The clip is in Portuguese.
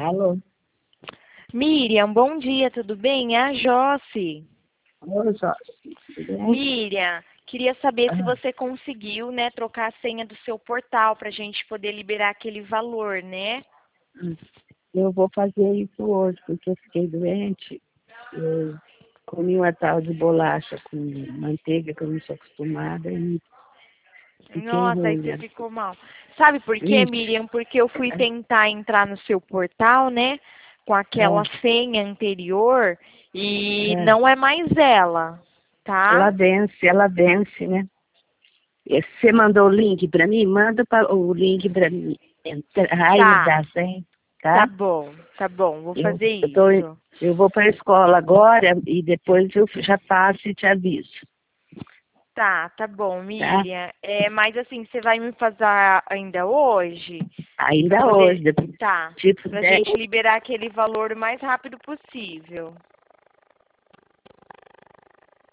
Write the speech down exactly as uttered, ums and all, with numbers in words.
Alô? Miriam, bom dia, tudo bem? É a Josi. Oi, Jorge. Tudo bem? Miriam, queria saber se Ah, você conseguiu, né, trocar a senha do seu portal para a gente poder liberar aquele valor, né? hum. Eu vou fazer isso hoje, porque eu fiquei doente. Eu comi uma tal de bolacha com manteiga, que eu não sou acostumada, e fiquei Nossa, aí ruim, você né? ficou mal. Sabe por quê, Ixi, Miriam? Porque eu fui tentar entrar no seu portal, né, com aquela é, senha anterior e é. não é mais ela, Ela tá? vence, ela vence, né? E você mandou o link para mim? Manda pra, o link para mim entrar e Tá, dar senha, tá tá? bom, tá bom, vou Eu, fazer eu, tô, isso. eu vou para a escola agora e depois eu já passo e te aviso, Tá, tá bom, tá? Miriam. É, mas assim, você vai me fazer ainda hoje para Ainda hoje, poder, depois, tá, tipo pra dez. gente liberar aquele valor o mais rápido possível.